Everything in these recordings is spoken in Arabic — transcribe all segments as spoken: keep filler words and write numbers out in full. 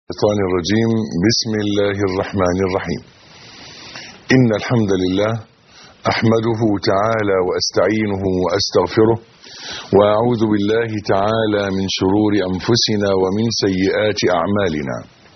الشيطان الرجيم. بسم الله الرحمن الرحيم. إن الحمد لله أحمده تعالى وأستعينه وأستغفره وأعوذ بالله تعالى من شرور أنفسنا ومن سيئات أعمالنا.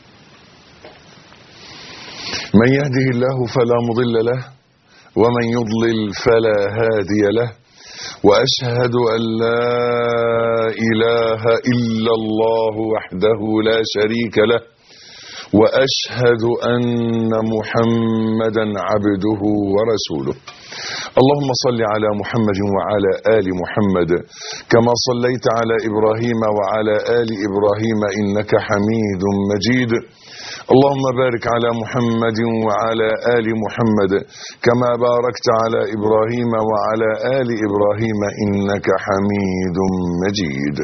من يهده الله فلا مضل له ومن يضلل فلا هادي له، وأشهد أن لا إله إلا الله وحده لا شريك له، وأشهد أن محمدا عبده ورسوله. اللهم صل على محمد وعلى آل محمد كما صليت على إبراهيم وعلى آل إبراهيم إنك حميد مجيد. اللهم بارك على محمد وعلى آل محمد كما باركت على إبراهيم وعلى آل إبراهيم إنك حميد مجيد.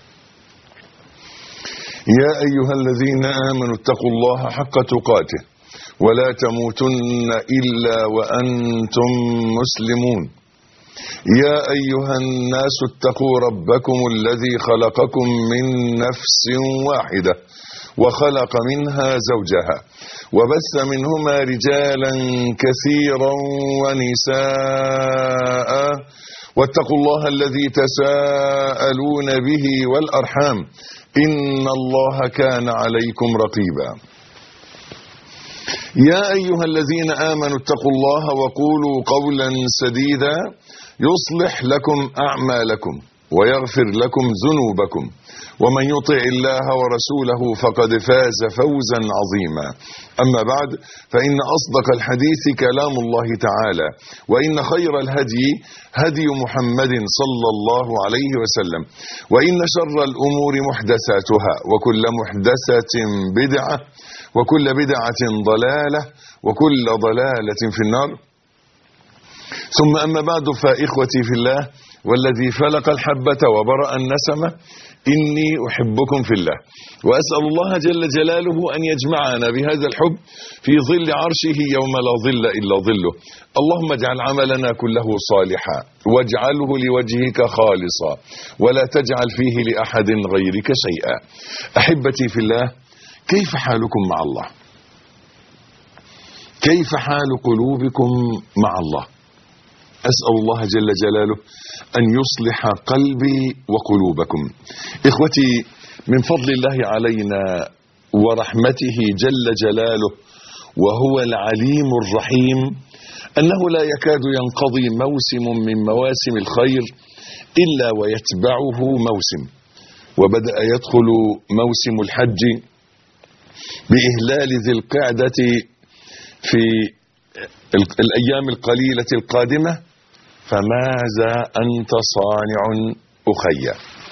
يا أيها الذين آمنوا اتقوا الله حق تقاته ولا تموتن إلا وأنتم مسلمون. يا أيها الناس اتقوا ربكم الذي خلقكم من نفس واحدة وخلق منها زوجها وبث منهما رجالا كثيرا ونساء، واتقوا الله الذي تساءلون به والأرحام إن الله كان عليكم رقيبا. يا أيها الذين آمنوا اتقوا الله وقولوا قولا سديدا يصلح لكم أعمالكم ويغفر لكم ذنوبكم، ومن يطع الله ورسوله فقد فاز فوزا عظيما. أما بعد، فإن أصدق الحديث كلام الله تعالى، وإن خير الهدي هدي محمد صلى الله عليه وسلم، وإن شر الأمور محدثاتها، وكل محدثة بدعة، وكل بدعة ضلالة، وكل ضلالة في النار. ثم أما بعد، فإخوتي في الله والذي فلق الحبة وبرأ النسمة، إني أحبكم في الله، وأسأل الله جل جلاله أن يجمعنا بهذا الحب في ظل عرشه يوم لا ظل إلا ظله. اللهم اجعل عملنا كله صالحا واجعله لوجهك خالصا ولا تجعل فيه لأحد غيرك شيئا. أحبتي في الله، كيف حالكم مع الله؟ كيف حال قلوبكم مع الله؟ أسأل الله جل جلاله أن يصلح قلبي وقلوبكم. إخوتي، من فضل الله علينا ورحمته جل جلاله وهو العليم الرحيم أنه لا يكاد ينقضي موسم من مواسم الخير إلا ويتبعه موسم، وبدأ يدخل موسم الحج بإهلال ذي القعدة في الأيام القليلة القادمة. فماذا أنت صانع أخي؟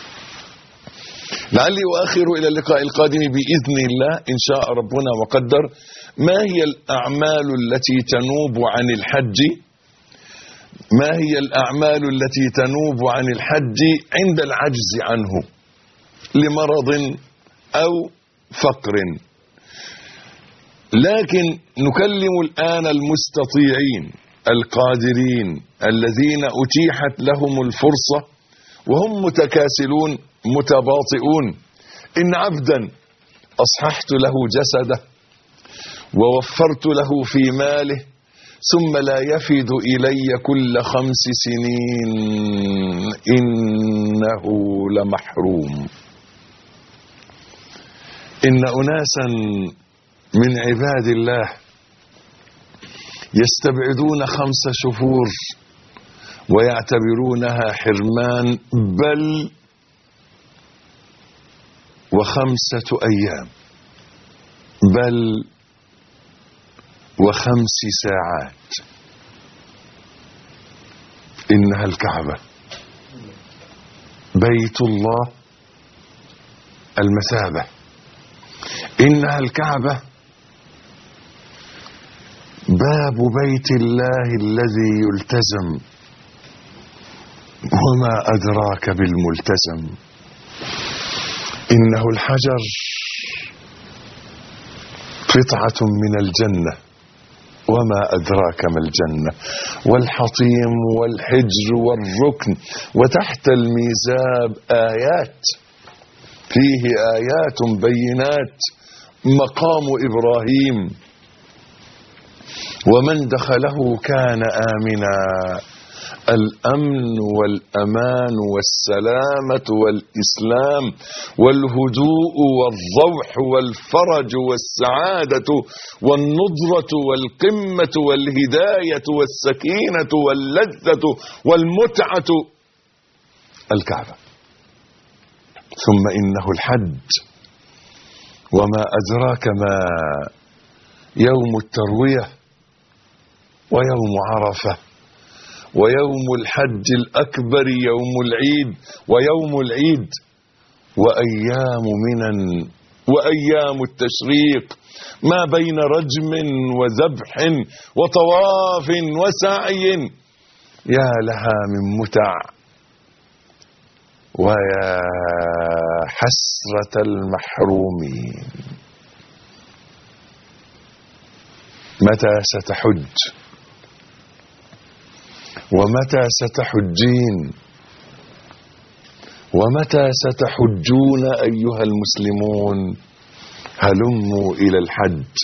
لعلي أؤخر إلى اللقاء القادم بإذن الله إن شاء ربنا وقدر. ما هي الأعمال التي تنوب عن الحج؟ ما هي الأعمال التي تنوب عن الحج عند العجز عنه لمرض أو فقر؟ لكن نكلم الآن المستطيعين القادرين الذين أتيحت لهم الفرصة وهم متكاسلون متباطئون. إن عبدا أصححت له جسده ووفرت له في ماله ثم لا يفد إلي كل خمس سنين إنه لمحروم. إن أناسا من عباد الله يستبعدون خمس شهور ويعتبرونها حرمان، بل وخمسة أيام، بل وخمس ساعات. إنها الكعبة بيت الله المثابة. إنها الكعبة باب بيت الله الذي يلتزم، وما أدراك بالملتزم. إنه الحجر قطعة من الجنة، وما أدراك ما الجنة. والحطيم والحجر والركن، وتحت الميزاب آيات، فيه آيات بينات مقام إبراهيم، ومن دخله كان آمنا. الأمن والأمان والسلامة والإسلام والهدوء والروح والفرج والسعادة والنضرة والقمة والهداية والسكينة واللذة والمتعة الكعبة. ثم إنه الحج، وما أدراك ما يوم التروية ويوم عرفة ويوم الحج الأكبر يوم العيد ويوم العيد وأيام منن وأيام التشريق، ما بين رجم وذبح وطواف وسعي. يا لها من متع ويا حسرة المحرومين. متى ستحج ومتى ستحجين ومتى ستحجون أيها المسلمون؟ هلموا إلى الحج،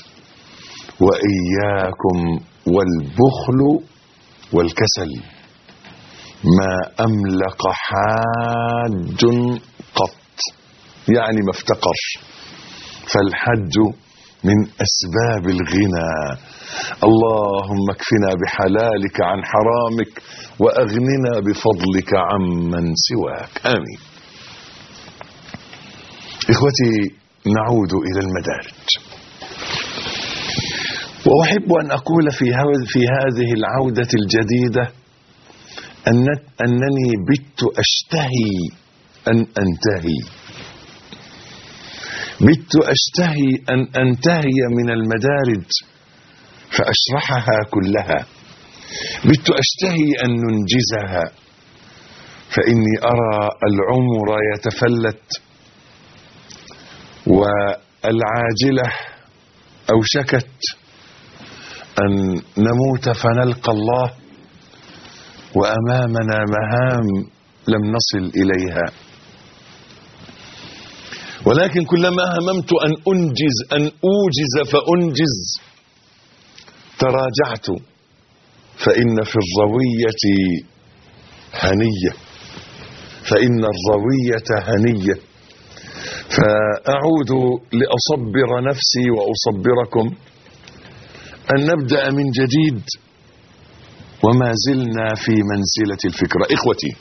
وإياكم والبخل والكسل. ما أملق حاج قط، يعني ما افتقر. فالحج من أسباب الغنى. اللهم اكفنا بحلالك عن حرامك، وأغننا بفضلك عمن سواك. آمين. إخوتي، نعود إلى المدارج، وأحب أن أقول في في هذه العودة الجديدة أن أنني بت أشتهي أن أنتهي بت أشتهي أن أنتهي من المدارج فأشرحها كلها. بت أشتهي أن ننجزها، فإني أرى العمر يتفلت، والعاجلة أوشكت أن نموت فنلقى الله، وأمامنا مهام لم نصل إليها. ولكن كلما هممت أن أنجز أن أوجز فأنجز تراجعت، فإن في الروية هنية فإن الروية هنية. فأعود لأصبر نفسي وأصبركم أن نبدأ من جديد، وما زلنا في منزلة الفكرة. إخوتي،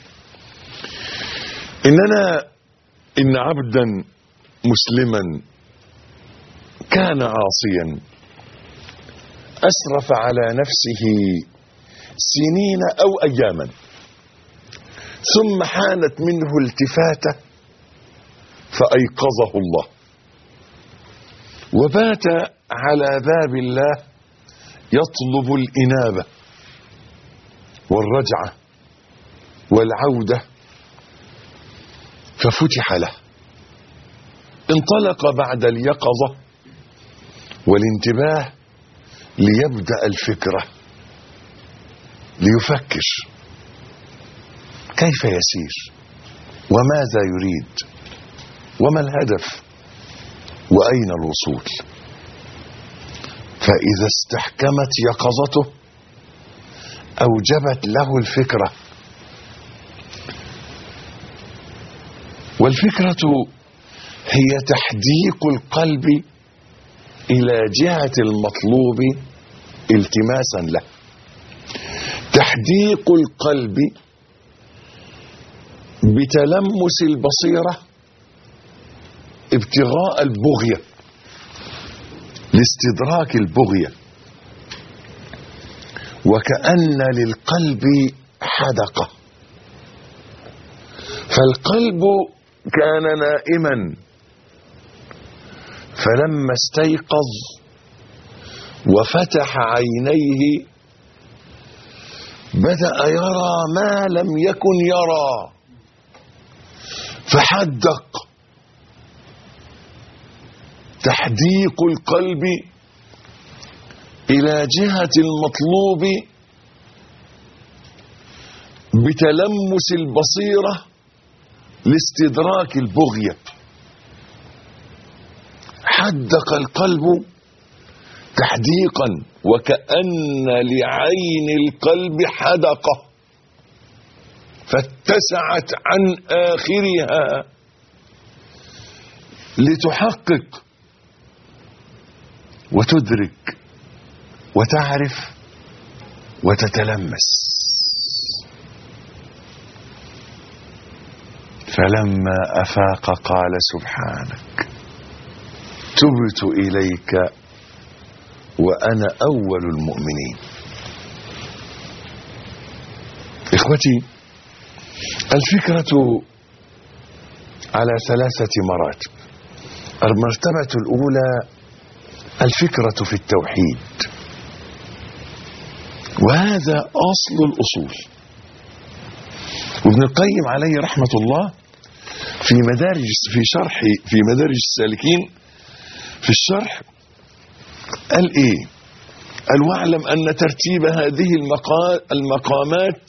إننا إن عبدا مسلما كان عاصيا أسرف على نفسه سنين أو أياما، ثم حانت منه التفاتة فأيقظه الله، وبات على باب الله يطلب الإنابة والرجعة والعودة، ففتح له. انطلق بعد اليقظة والانتباه ليبدأ الفكرة، ليفكر كيف يسير، وماذا يريد، وما الهدف، وأين الوصول. فإذا استحكمت يقظته أوجبت له الفكرة، والفكرة هي تحديق القلب إلى جهة المطلوب التماسا له. تحديق القلب بتلمس البصيرة ابتغاء البغية، لاستدراك البغية، وكأن للقلب حدقة. فالقلب كان نائما، فلما استيقظ وفتح عينيه بدأ يرى ما لم يكن يرى، فحدق. تحديق القلب إلى جهة المطلوب بتلمس البصيرة لاستدراك البغية. حدق القلب تحديقا وكأن لعين القلب حدقة فاتسعت عن آخرها لتحقق وتدرك وتعرف وتتلمس. فلما أفاق قال سبحانك تبت إليك وأنا أول المؤمنين. إخوتي، الفكرة على ثلاثة مراتب. المرتبة الأولى الفكرة في التوحيد، وهذا أصل الأصول. وابن القيم عليه رحمة الله في مدارج في شرح في مدارج السالكين في الشرح قال إيه؟ قال واعلم أن ترتيب هذه المقامات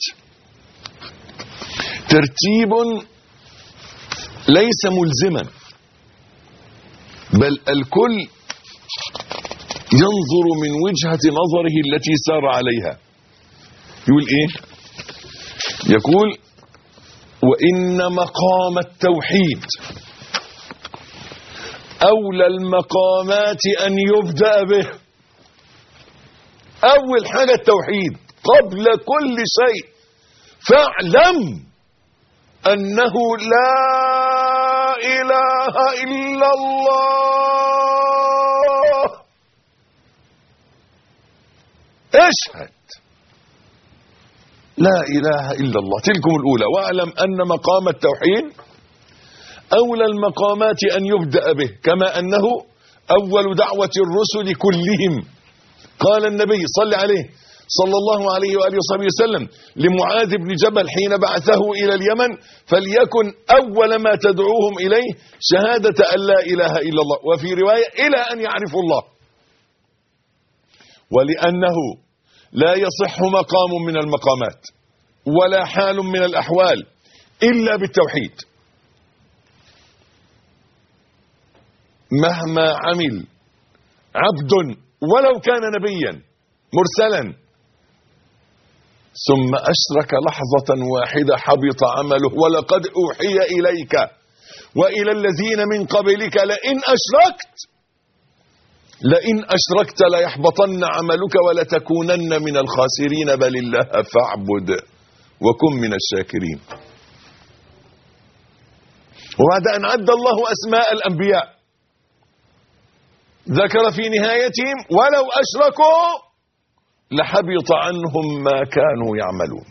ترتيب ليس ملزما، بل الكل ينظر من وجهة نظره التي سار عليها. يقول ايه؟ يقول وإن مقام التوحيد أولى المقامات أن يبدأ به. أول حاجة التوحيد قبل كل شيء. فاعلم أنه لا إله إلا الله. اشهد لا إله إلا الله. تلكم الأولى. واعلم أن مقام التوحيد أولى المقامات أن يبدأ به، كما أنه أول دعوة الرسل كلهم. قال النبي صلى عليه صلى الله عليه وآله وصحبه وسلم لمعاذ بن جبل حين بعثه إلى اليمن فليكن أول ما تدعوهم إليه شهادة أن لا إله إلا الله، وفي رواية إلى أن يعرفوا الله. ولأنه لا يصح مقام من المقامات ولا حال من الأحوال إلا بالتوحيد، مهما عمل عبد ولو كان نبيا مرسلا ثم أشرك لحظة واحدة حبط عمله. ولقد أوحي إليك وإلى الذين من قبلك لئن أشركت لئن أشركت ليحبطن عملك ولتكونن من الخاسرين بل الله فاعبد وكن من الشاكرين. وبعد أن عد الله أسماء الأنبياء ذكر في نهايتهم ولو أشركوا لحبط عنهم ما كانوا يعملون.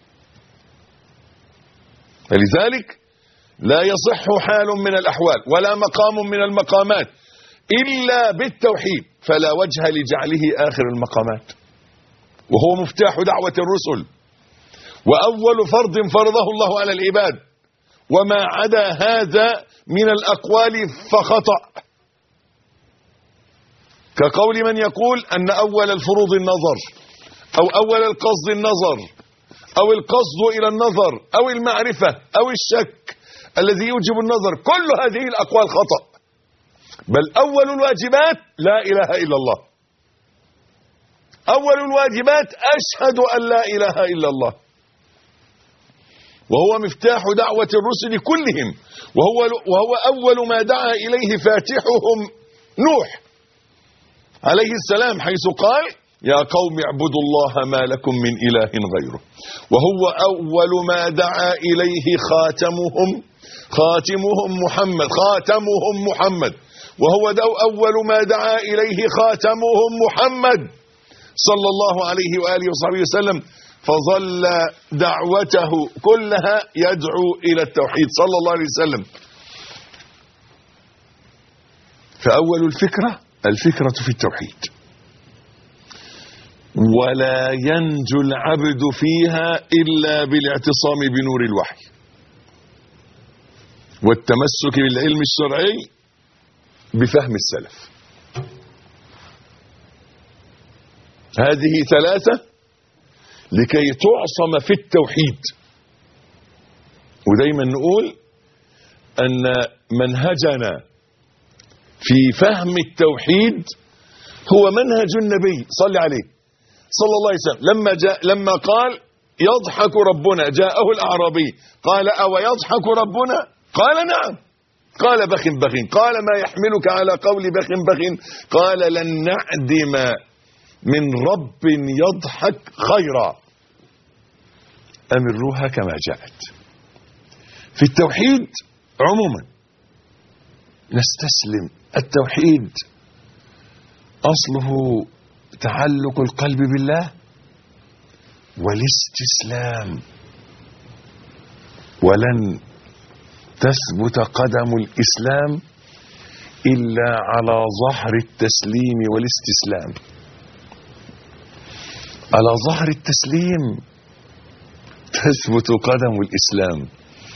فلذلك لا يصح حال من الأحوال ولا مقام من المقامات إلا بالتوحيد، فلا وجه لجعله آخر المقامات، وهو مفتاح دعوة الرسل وأول فرض فرضه الله على العباد، وما عدا هذا من الأقوال فخطأ، كقول من يقول أن أول الفروض النظر أو أول القصد النظر أو القصد إلى النظر أو المعرفة أو الشك الذي يوجب النظر. كل هذه الأقوال خطأ، بل أول الواجبات لا إله إلا الله. أول الواجبات أشهد أن لا إله إلا الله، وهو مفتاح دعوة الرسل كلهم، وهو, وهو أول ما دعا إليه فاتحهم نوح عليه السلام، حيث قال يا قوم اعبدوا الله ما لكم من إله غيره. وهو أول ما دعا إليه خاتمهم خاتمهم محمد خاتمهم محمد وهو أول ما دعا إليه خاتمهم محمد صلى الله عليه وآله وصحبه وسلم، فظل دعوته كلها يدعو إلى التوحيد صلى الله عليه وسلم. فأول الفكرة الفكرة في التوحيد، ولا ينجو العبد فيها إلا بالاعتصام بنور الوحي والتمسك بالعلم الشرعي بفهم السلف. هذه ثلاثة لكي تعصم في التوحيد. ودايما نقول أن منهجنا في فهم التوحيد هو منهج النبي صلى عليه صلى الله عليه وسلم لما جاء لما قال يضحك ربنا، جاءه الأعرابي قال أو يضحك ربنا؟ قال نعم. قال بخ بخ. قال ما يحملك على قول بخ بخ؟ قال لن نعدم من رب يضحك خيرا. أمروها كما جاءت. في التوحيد عموما نستسلم. التوحيد أصله تعلق القلب بالله والاستسلام، ولن تثبت قدم الإسلام إلا على ظهر التسليم والاستسلام. على ظهر التسليم تثبت قدم الإسلام،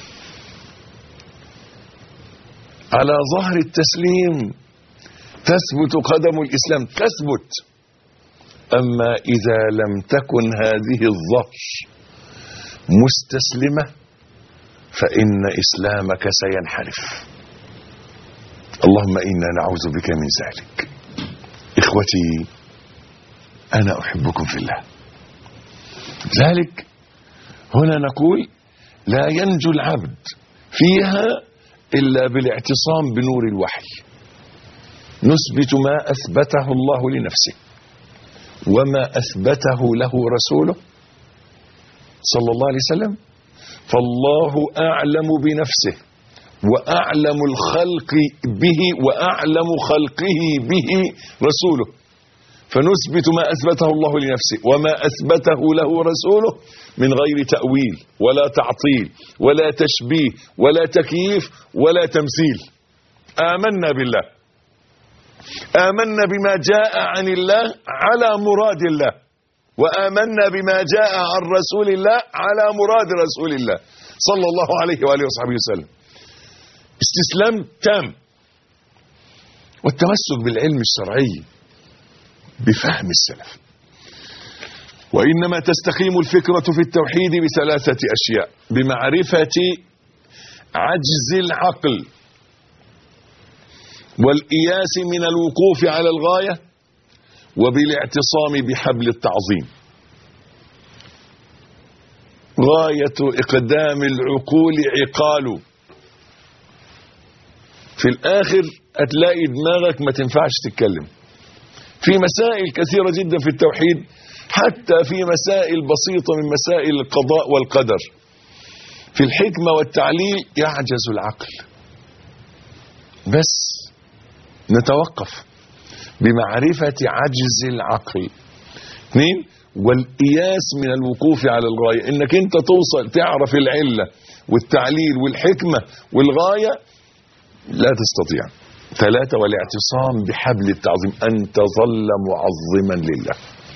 على ظهر التسليم تثبت قدم الإسلام، تثبت. أما إذا لم تكن هذه الظهر مستسلمة فإن إسلامك سينحرف. اللهم إنا نعوذ بك من ذلك. إخوتي أنا أحبكم في الله. ذلك هنا نقول لا ينجو العبد فيها إلا بالاعتصام بنور الوحي. نثبت ما أثبته الله لنفسه وما أثبته له رسوله صلى الله عليه وسلم، فالله أعلم بنفسه وأعلم الخلق به وأعلم خلقه به رسوله، فنثبت ما أثبته الله لنفسه وما أثبته له رسوله من غير تأويل ولا تعطيل ولا تشبيه ولا تكييف ولا تمثيل. آمنا بالله، آمنا بما جاء عن الله على مراد الله، وآمنا بما جاء عن رسول الله على مراد رسول الله صلى الله عليه وآله وصحبه وسلم. استسلام تام، والتمسك بالعلم الشرعي بفهم السلف. وإنما تستقيم الفكرة في التوحيد بثلاثة أشياء: بمعرفة عجز العقل، والإياس من الوقوف على الغاية، وبالاعتصام بحبل التعظيم. غاية إقدام العقول عقال. في الآخر هتلاقي دماغك ما تنفعش تتكلم في مسائل كثيرة جدا في التوحيد، حتى في مسائل بسيطة من مسائل القضاء والقدر. في الحكمة والتعليل يعجز العقل. بس نتوقف بمعرفة عجز العقل. اثنين، والإياس من الوقوف على الغاية، انك انت توصل تعرف العلة والتعليل والحكمة والغاية لا تستطيع. ثلاثة، والاعتصام بحبل التعظيم، أن تظل معظما لله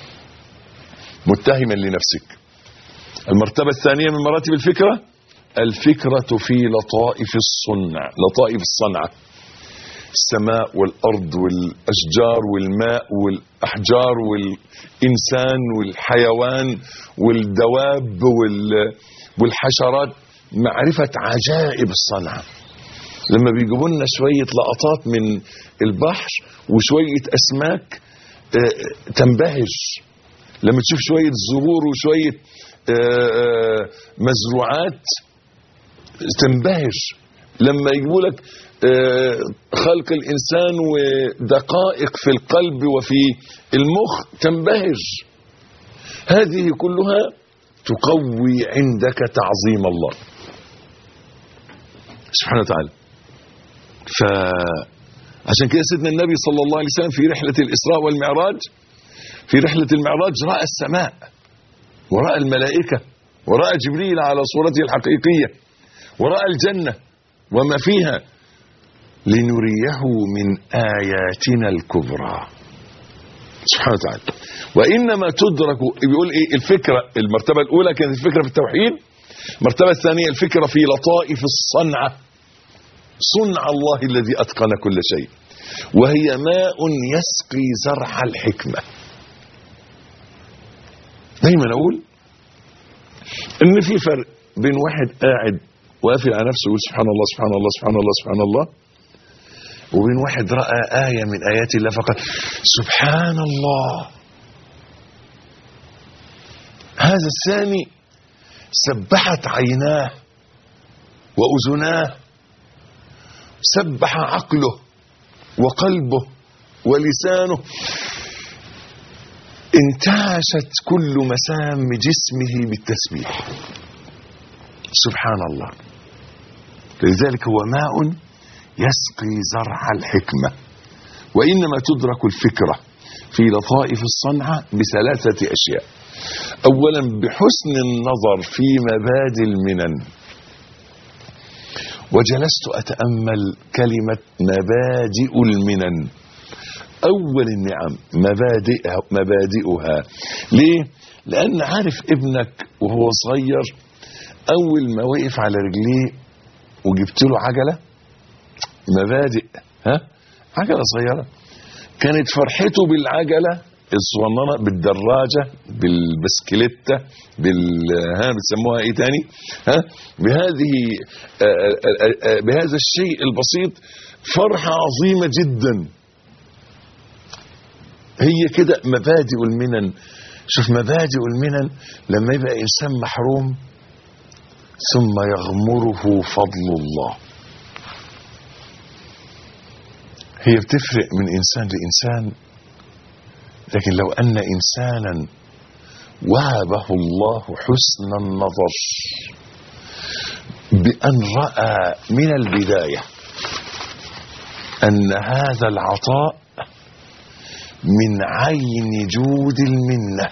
متهما لنفسك. المرتبة الثانية من مراتب الفكرة، الفكرة في لطائف الصنع، لطائف الصنعة، السماء والأرض والأشجار والماء والأحجار والإنسان والحيوان والدواب والحشرات، معرفة عجائب الصنعة. لما بيجيبوا لنا شوية لقطات من البحر وشوية أسماك تنبهج، لما تشوف شوية زهور وشوية مزروعات تنبهج، لما يجيبوا لك خلق الإنسان ودقائق في القلب وفي المخ تنبهج. هذه كلها تقوي عندك تعظيم الله سبحانه وتعالى. فعشان كده سيدنا النبي صلى الله عليه وسلم في رحلة الإسراء والمعراج، في رحلة المعراج رأى السماء ورأى الملائكة ورأى جبريل على صورته الحقيقية ورأى الجنة وما فيها لنريه من آياتنا الكبرى سبحانه وتعالى. وإنما تدرك، بيقول إيه الفكرة؟ المرتبة الأولى كانت الفكرة في التوحيد، المرتبة الثانية الفكرة في لطائف الصنعة، صنع الله الذي أتقن كل شيء، وهي ماء يسقي زرع الحكمة. دايما أقول إن في فرق بين واحد قاعد وقافل على نفسه يقول سبحان الله سبحان الله سبحان الله سبحان الله، وبين واحد رأى آية من آيات الله فقال سبحان الله. هذا الثاني سبحت عيناه وأذناه، سبح عقله وقلبه ولسانه، انتعشت كل مسام جسمه بالتسبيح. سبحان الله. لذلك هو ماء يسقي زرع الحكمة. وإنما تدرك الفكرة في لطائف الصنعة بثلاثة أشياء. أولا بحسن النظر في مبادئ المنن. وجلست أتأمل كلمة مبادئ المنن، أول النعم مبادئها, مبادئها. ليه؟ لأن عارف ابنك وهو صغير أول ما وقف على رجليه وجبت له عجلة، مبادئ، ها عجلة صغيرة، كانت فرحته بالعجلة الصغننة، بالدراجة، بالبسكليتة، بال ها بتسموها ايه تاني، ها بهذه آآ آآ بهذا الشيء البسيط فرحة عظيمة جدا. هي كده مبادئ المنن. شوف مبادئ المنن لما يبقى انسان محروم ثم يغمره فضل الله، هي بتفرق من انسان لانسان. لكن لو ان انسانا وهبه الله حسن النظر بان راى من البدايه ان هذا العطاء من عين جود المنه،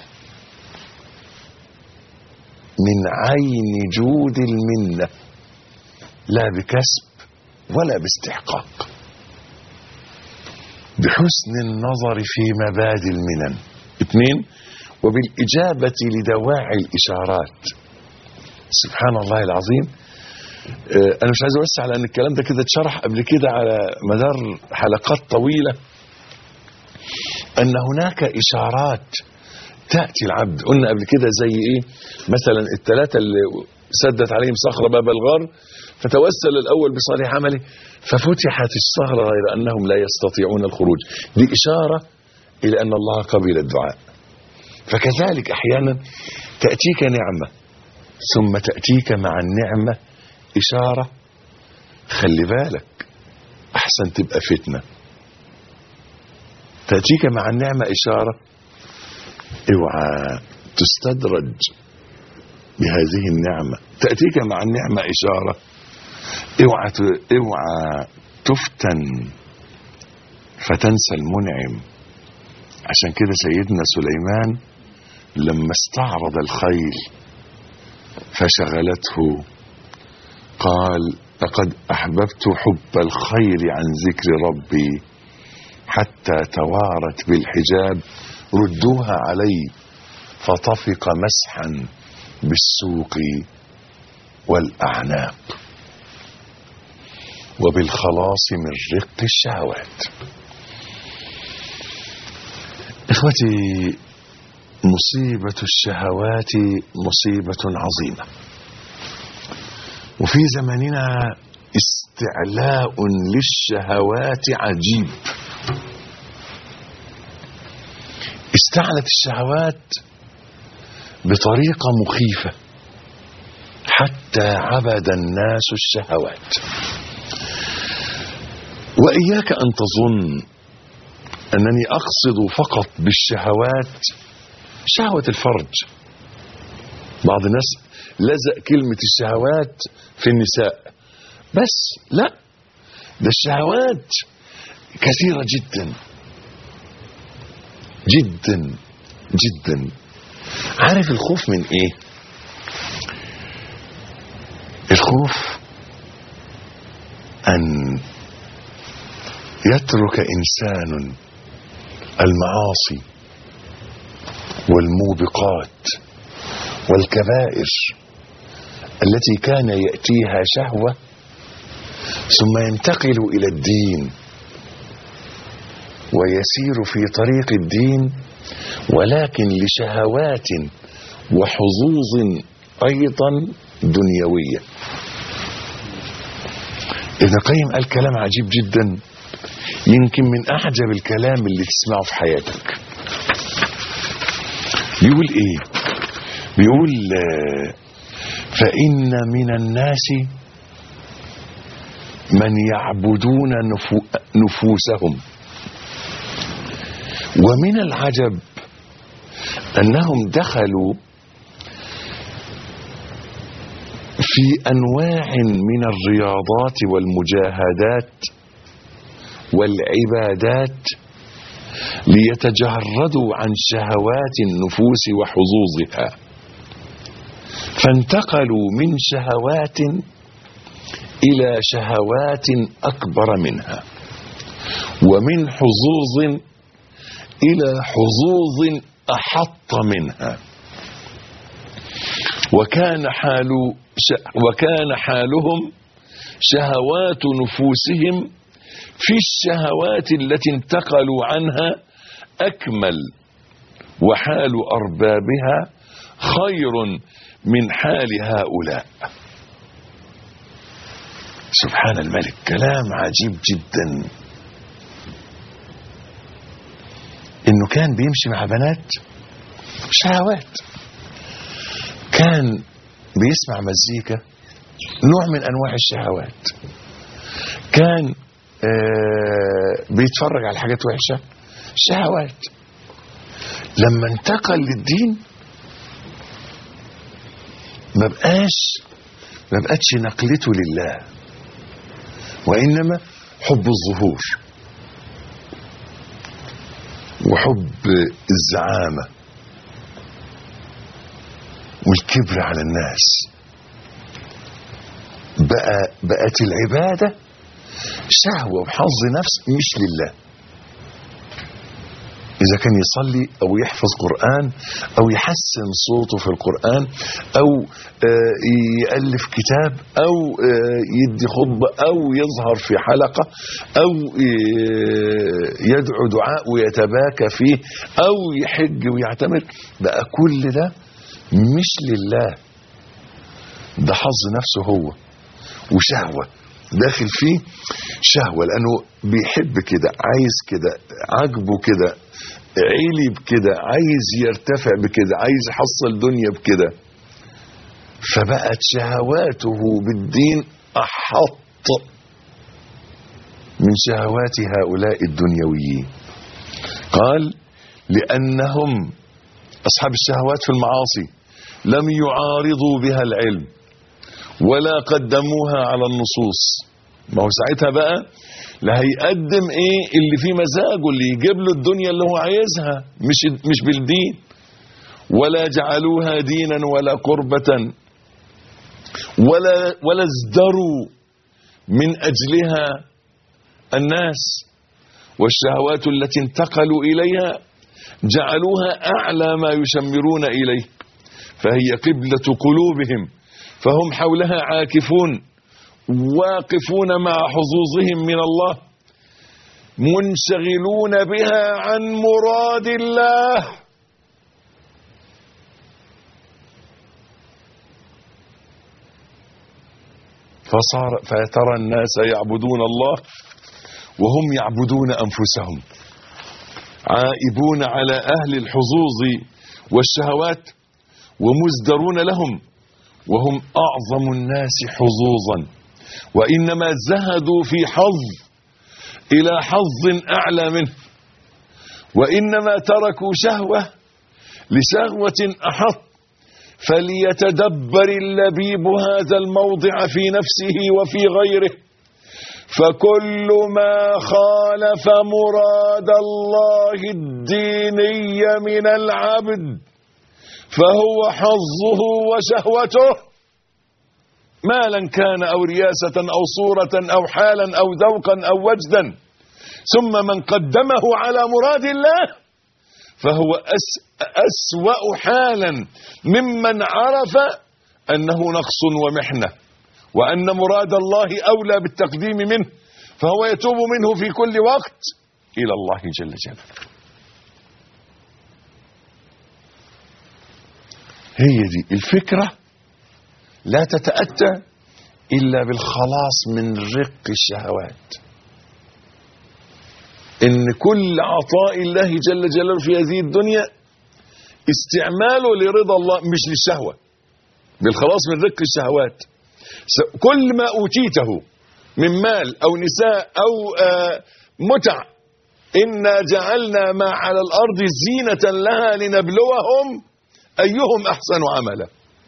من عين جود المنه، لا بكسب ولا باستحقاق، بحسن النظر في مبادئ المنن. اثنين، وبالإجابة لدواعي الإشارات. سبحان الله العظيم. اه أنا مش عايز أوسع لأن الكلام ده كده اتشرح قبل كده على مدار حلقات طويلة، أن هناك إشارات تأتي العبد. قلنا قبل كده زي إيه؟ مثلا الثلاثة اللي سدت عليهم صخرة باب الغار فتوسل الأول بصالح عمله ففتحت الصخرة غير أنهم لا يستطيعون الخروج. دي إشارة إلى أن الله قبل الدعاء. فكذلك أحيانا تأتيك نعمة ثم تأتيك مع النعمة إشارة، خلي بالك أحسن تبقى فتنة. تأتيك مع النعمة إشارة، اوعى تستدرج بهذه النعمة. تأتيك مع النعمة إشارة، اوعى اوعى تفتن فتنسى المنعم. عشان كده سيدنا سليمان لما استعرض الخيل فشغلته قال لقد أحببت حب الخيل عن ذكر ربي حتى توارت بالحجاب ردوها علي فطفق مسحا بالسوق والأعناق وبالخلاص من رق الشهوات. إخوتي، مصيبة الشهوات مصيبة عظيمة، وفي زماننا استعلاء للشهوات عجيب. استعلت الشهوات بطريقة مخيفة حتى عبد الناس الشهوات. وإياك أن تظن أنني أقصد فقط بالشهوات شهوة الفرج. بعض الناس لزق كلمة الشهوات في النساء بس، لا، ده الشهوات كثيرة جدا جدا جدا. عارف الخوف من ايه؟ الخوف ان يترك انسان المعاصي والموبقات والكبائر التي كان يأتيها شهوة ثم ينتقل إلى الدين ويسير في طريق الدين ولكن لشهوات وحظوظ أيضا دنيوية. ابن القيم قال كلام عجيب جدا يمكن من أعجب الكلام اللي تسمعه في حياتك. بيقول إيه؟ بيقول فإن من الناس من يعبدون نفو نفوسهم، ومن العجب أنهم دخلوا في أنواع من الرياضات والمجاهدات والعبادات ليتجردوا عن شهوات النفوس وحظوظها، فانتقلوا من شهوات إلى شهوات أكبر منها، ومن حظوظ إلى حظوظ أحط منها. وكان حال وكان حالهم شهوات نفوسهم في الشهوات التي انتقلوا عنها أكمل، وحال أربابها خير من حال هؤلاء. سبحان الملك، كلام عجيب جدا. انه كان بيمشي مع بنات شهوات، كان بيسمع مزيكا نوع من انواع الشهوات، كان آه بيتفرج على حاجات وحشة شهوات. لما انتقل للدين ما بقاش ما بقتش نقلته لله، وإنما حب الظهور وحب الزعامة والكبر على الناس. بقى بقت العبادة شهوة وحظ نفس مش لله. إذا كان يصلي أو يحفظ قرآن أو يحسن صوته في القرآن أو يألف كتاب أو يدي خطبة أو يظهر في حلقة أو يدعو دعاء ويتباكى فيه أو يحج ويعتمر، بقى كل ده مش لله، ده حظ نفسه هو وشهوة داخل فيه شهوة، لأنه بيحب كده، عايز كده، عجبه كده، عيلي بكده، عايز يرتفع بكده، عايز يحصل دنيا بكده. فبقت شهواته بالدين أحط من شهوات هؤلاء الدنيويين. قال لأنهم أصحاب الشهوات في المعاصي لم يعارضوا بها العلم ولا قدموها على النصوص. ما هو ساعتها بقى لا هيقدم ايه اللي فيه مزاجه، اللي يجيب له الدنيا اللي هو عايزها، مش مش بالدين. ولا جعلوها دينا ولا قربة ولا ولا ازدروا من اجلها الناس. والشهوات التي انتقلوا اليها جعلوها اعلى ما يشمرون اليه، فهي قبلة قلوبهم، فهم حولها عاكفون واقفون مع حظوظهم من الله، منشغلون بها عن مراد الله. فصار فترى الناس يعبدون الله وهم يعبدون أنفسهم، عائبون على أهل الحظوظ والشهوات ومزدرون لهم، وهم أعظم الناس حظوظا، وإنما زهدوا في حظ إلى حظ أعلى منه، وإنما تركوا شهوة لشهوة أحط. فليتدبر اللبيب هذا الموضع في نفسه وفي غيره، فكل ما خالف مراد الله الديني من العبد فهو حظه وشهوته، مالا كان أو رياسة أو صورة أو حالا أو ذوقا أو وجدا. ثم من قدمه على مراد الله فهو أس أسوأ حالا ممن عرف أنه نقص ومحنة، وأن مراد الله أولى بالتقديم منه، فهو يتوب منه في كل وقت إلى الله جل جلاله. هي دي الفكرة، لا ان كل عطاء الله جل جلاله في هذه الدنيا استعماله لرضا الله مش للشهوة، بالخلاص من رق الشهوات. كل ما أوتيته من مال أو نساء أو آه متع، إنا جعلنا ما على الأرض زينة لها لنبلوهم أيهم أحسن عملا.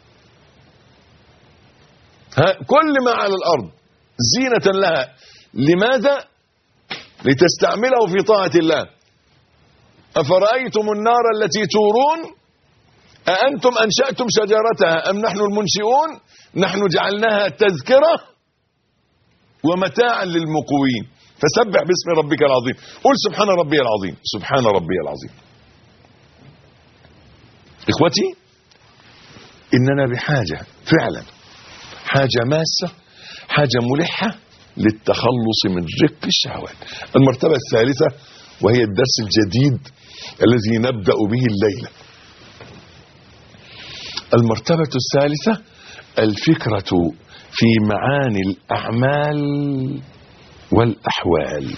كل ما على الأرض زينة لها، لماذا؟ لتستعمله في طاعة الله. أفرأيتم النار التي تورون أأنتم أنشأتم شجرتها أم نحن المنشئون نحن جعلناها تذكرة ومتاعا للمقوين فسبح باسم ربك العظيم. قل سبحان ربي العظيم، سبحان ربي العظيم. إخوتي، إننا بحاجة فعلا، حاجة ماسة، حاجة ملحة للتخلص من رق الشهوات. المرتبة الثالثة وهي الدرس الجديد الذي نبدأ به الليلة. المرتبة الثالثة الفكرة في معاني الأعمال والأحوال.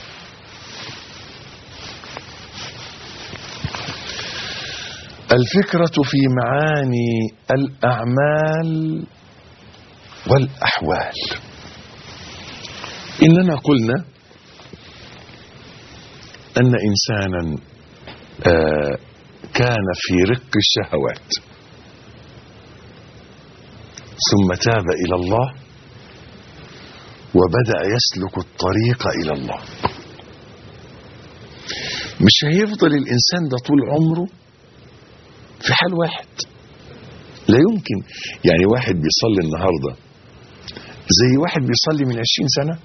الفكرة في معاني الأعمال والأحوال. إننا قلنا أن إنسانا آه كان في رق الشهوات ثم تاب إلى الله وبدأ يسلك الطريق إلى الله. مش هيفضل الإنسان ده طول عمره في حال واحد، لا يمكن. يعني واحد بيصلي النهاردة زي واحد بيصلي من عشرين سنة؟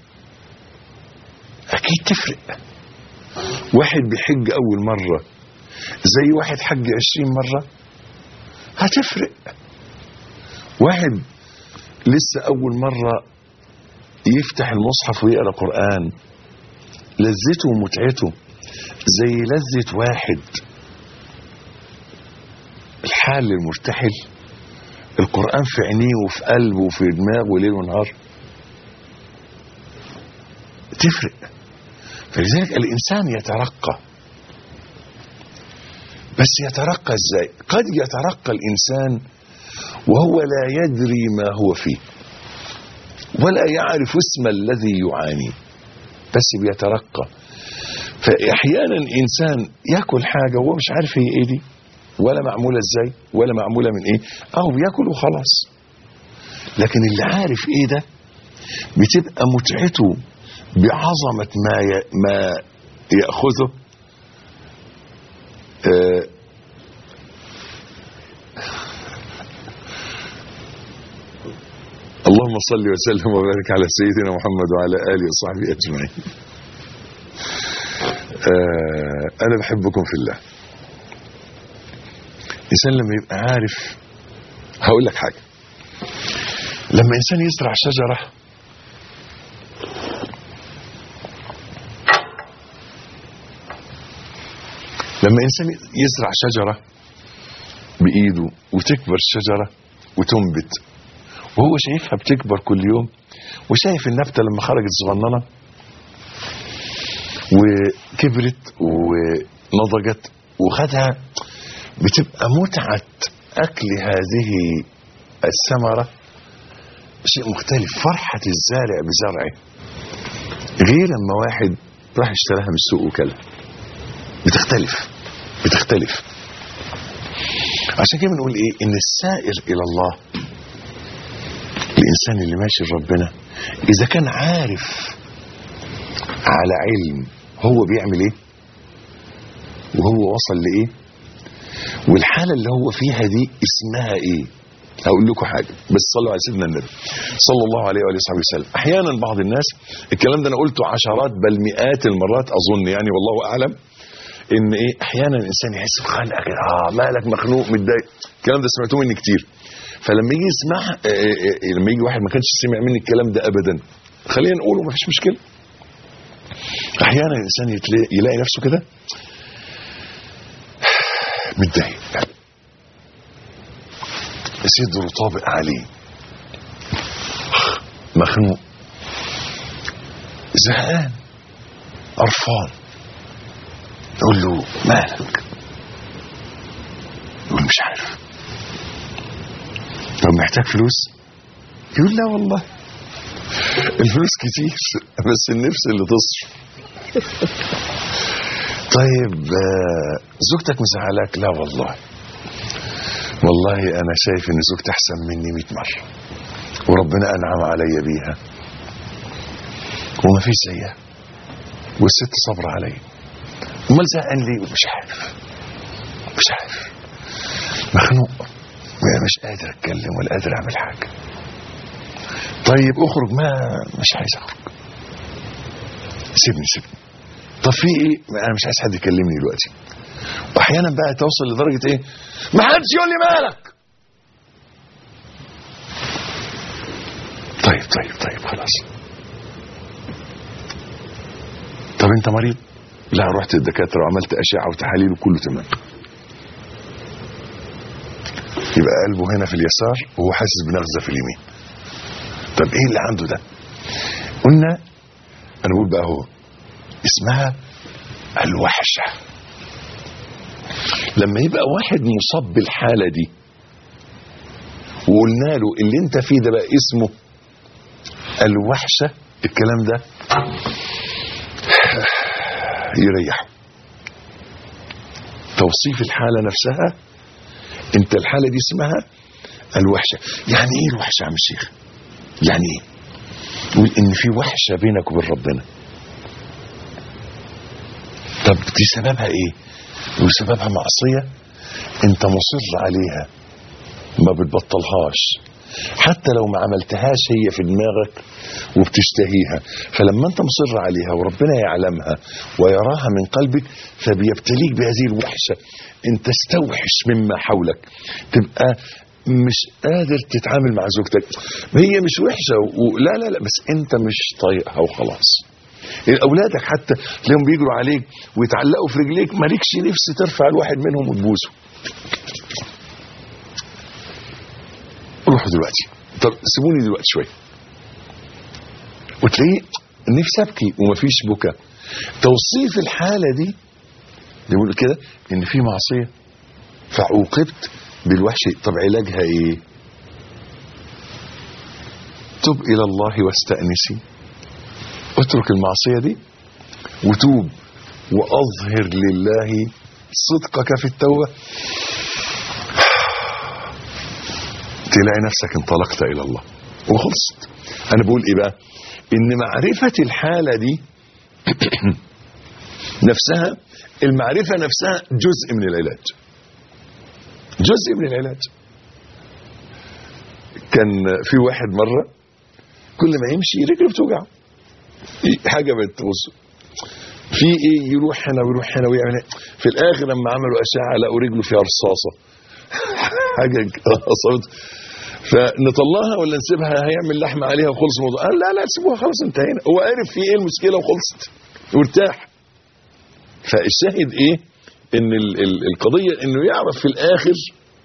أكيد تفرق. واحد بيحج أول مرة زي واحد حج عشرين مرة؟ هتفرق. واحد لسه أول مرة يفتح المصحف ويقرأ قرآن لذته ومتعته زي لذة واحد الحال المرتحل القرآن في عينيه وفي قلبه وفي دماغه ليل ونهار. تفرق. فلذلك الإنسان يترقى، بس يترقى ازاي؟ قد يترقى الإنسان وهو لا يدري ما هو فيه ولا يعرف اسم الذي يعاني، بس بيترقى. فأحيانا إنسان يأكل حاجة وهو مش عارف هي ايه دي ولا معمولة ازاي ولا معمولة من ايه، او بيأكل وخلاص. لكن اللي عارف ايه ده بتبقى متعته بعظمة ما ي... ما يأخذه. آه اللهم صل وسلم وبارك على سيدنا محمد وعلى آله وصحبه أجمعين. آه أنا بحبكم في الله. إنسان لما يبقى عارف، هقول لك حاجة، لما إنسان يزرع شجرة لما إنسان يزرع شجرة بإيده وتكبر الشجرة وتنبت وهو شايفها بتكبر كل يوم، وشايف النبتة لما خرجت صغننة وكبرت ونضجت وخدها، بتبقى متعة أكل هذه الثمرة شيء مختلف. فرحة الزارع بزرعه غير لما واحد راح اشتراها من السوق وكلها. بتختلف بتختلف عشان كده بنقول ايه؟ ان السائر الى الله، الانسان اللي ماشي لربنا، اذا كان عارف على علم هو بيعمل ايه وهو وصل لايه والحالة اللي هو فيها دي اسمها ايه. هقول لكم حاجة بس صلوا على سيدنا النبي صلى الله عليه وآله وصحبه وسلم. احيانا بعض الناس، الكلام ده انا قلته عشرات بل مئات المرات اظن يعني والله اعلم، ان ايه احيانا الانسان يحس بخنقه كده، اه مالك مخنوق متضايق. الكلام ده سمعتوه مني كتير. فلما يجي يسمع اه اه لما يجي واحد ما كانش سمع مني الكلام ده ابدا، خلينا نقوله مفيش مشكله. احيانا الانسان يلاقي نفسه كده متضايق، صدره طابق عليه، مخنوق، زهقان، قرفان، يقول له مالك؟ يقول مش عارف. طب محتاج فلوس؟ يقول لا والله الفلوس كتير بس النفس اللي تصرف. طيب زوجتك مزعلاك؟ لا والله والله انا شايف ان زوجتي احسن مني مئة مرة وربنا انعم علي بيها وما فيش زيها والست صبر علي. امال زهقان ليه؟ مش عارف مش عارف مخنوق مش قادر اتكلم ولا قادر اعمل حاجه. طيب اخرج؟ ما مش عايز اخرج. سيبني سيبني. طب في ايه؟ انا مش عايز حد يكلمني دلوقتي. واحيانا بقى توصل لدرجه ايه؟ ما حدش يقول لي مالك. طيب طيب طيب خلاص. طب انت مريض؟ لا رحت الدكاتره وعملت اشعه وتحاليل وكله تمام. يبقى قلبه هنا في اليسار وهو حاسس بنغزه في اليمين. طب ايه اللي عنده ده؟ قلنا انا بقول بقى هو اسمها الوحشه. لما يبقى واحد مصاب بالحاله دي وقلنا له اللي انت فيه ده بقى اسمه الوحشه، الكلام ده يريحه. توصيف الحاله نفسها، انت الحاله دي اسمها الوحشه. يعني ايه الوحشه يا عم الشيخ؟ يعني ايه؟ يقول ان في وحشه بينك وبين ربنا. طب دي سببها ايه؟ يقول سببها معصيه انت مصر عليها ما بتبطلهاش، حتى لو ما عملتهاش هي في دماغك وبتشتهيها. فلما انت مصر عليها وربنا يعلمها ويراها من قلبك فبيبتليك بهذه الوحشه، انت تستوحش مما حولك، تبقى مش قادر تتعامل مع زوجتك. هي مش وحشه و... لا لا لا بس انت مش طايقها وخلاص. اولادك حتى تلاقيهم بيجروا عليك ويتعلقوا في رجليك، مالكش نفس ترفع الواحد منهم وتبوسه. روحوا دلوقتي، طب سيبوني دلوقتي شويه، وتلاقيه نفسي ابكي ومفيش بكاء. توصيف الحاله دي بيقول كده ان في معصيه فعوقبت بالوحشه. طب علاجها ايه؟ تب الى الله واستأنسي، اترك المعصيه دي وتوب واظهر لله صدقك في التوبه، تلاقي نفسك انطلقت الى الله وخلصت. انا بقول ايه بقى؟ ان معرفه الحاله دي نفسها، المعرفه نفسها جزء من العلاج، جزء من العلاج. كان في واحد مره كل ما يمشي رجله بتوجعه، حاجه بتغصه، في ايه؟ يروح هنا ويروح هنا ويعمل ايه. في الاخر لما عملوا اشعه لقوا رجله فيها رصاصه حاجه اصابت. فنطلعها ولا نسيبها هيعمل لحمه عليها وخلص الموضوع؟ قال لا لا سيبوها خلاص انتهينا. هو عارف في ايه المشكله وخلصت وارتاح. فالشاهد ايه؟ ان ال ال القضيه انه يعرف في الاخر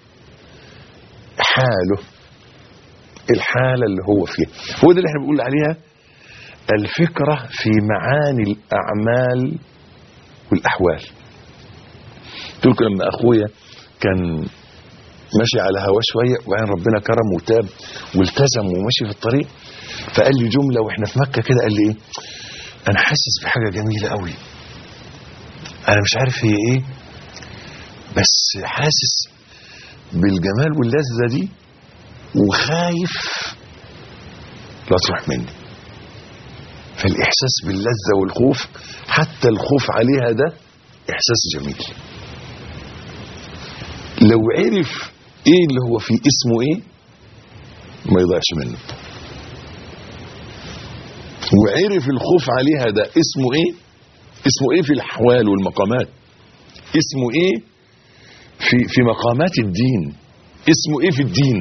حاله، الحاله اللي هو فيها. هو ده اللي احنا بنقول عليها الفكره في معاني الاعمال والاحوال. قلت لكم لما اخويا كان ماشي على هواه شويه وبعدين ربنا كرم وتاب والتزم وماشي في الطريق، فقال لي جمله واحنا في مكه كده، قال لي ايه؟ انا حاسس بحاجه جميله قوي، انا مش عارف هي ايه بس حاسس بالجمال واللذه دي وخايف لا تروح مني. فالاحساس باللذه والخوف، حتى الخوف عليها ده احساس جميل. لو عرف ايه اللي هو فيه اسمه ايه ما يضيعش منه، وعرف الخوف عليها ده اسمه ايه، اسمه ايه في الاحوال والمقامات، اسمه ايه في في مقامات الدين، اسمه ايه في الدين.